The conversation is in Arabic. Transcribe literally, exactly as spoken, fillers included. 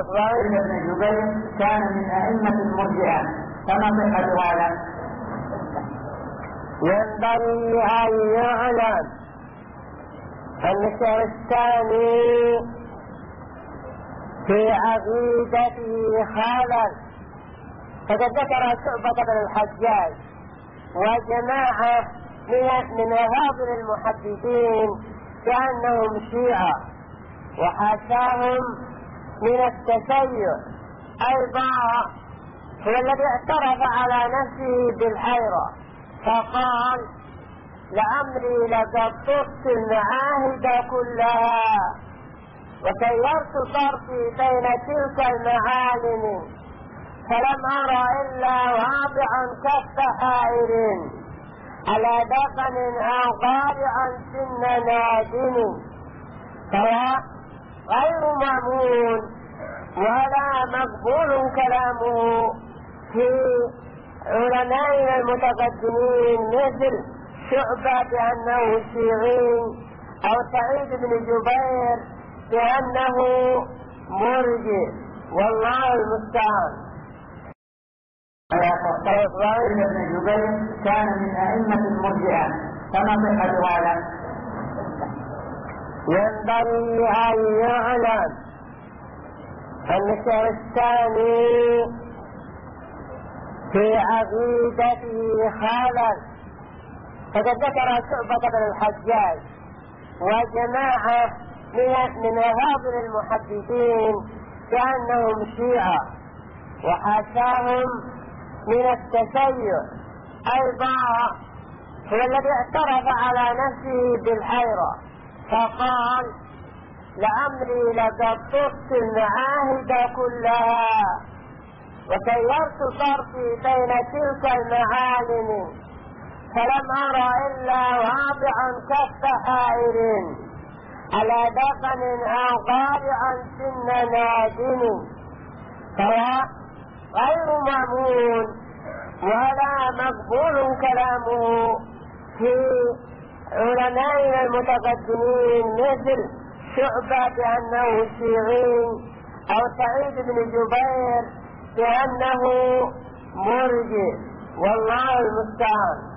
سعيد بن جبير كان من أئمة المرجئة، فما صحة هذا؟ ينبغي أن يعلم أن الشهر الثاني في عقيدته خلل، فقد ذكر شعبة بن الحجاج وجماعة من أغابر المحدثين كأنهم شيعة، وحاشاهم من التشيع. أيضا هو الذي اعترف على نفسه بالحيرة فقال: لعمري لقد طفت المعاهد كلها وسيرت طرفي بين تلك المعالم فلم أرى إلا واضعا كف حائر على دقن أو قارعا سن نادم، فهو غير مأمون ولا مقبول كلامه في علماء المتقدمين مثل شعبة بأنه شيعي أو سعيد بن جبير بأنه مرجئ، والله المستعان. سعيد بن جبير كان من أئمة المرجئة، فما صحة هذا؟ ينبغي أن يعلم أن الشهر الثاني في عقيدته خلل، فقد ذكر شعبة بن الحجاج وجماعة من أغابر المحدثين كأنهم شيعة، وحاشاهم من التشيع. أيضا هو الذي اعترف على نفسه بالحيرة فقال: لعمري لقد طفت المعاهد كلها وسيرت طرفي بين تلك المعالم فلم أرى إلا واضعا كف حائر على دقن أو قارعا سن نادم، فهو غير مأمون ولا مقبول كلامه في علماء المتقدمين مثل شعبة بأنه شيعي أو سعيد بن جبير بأنه مرجئ، والله المستعان.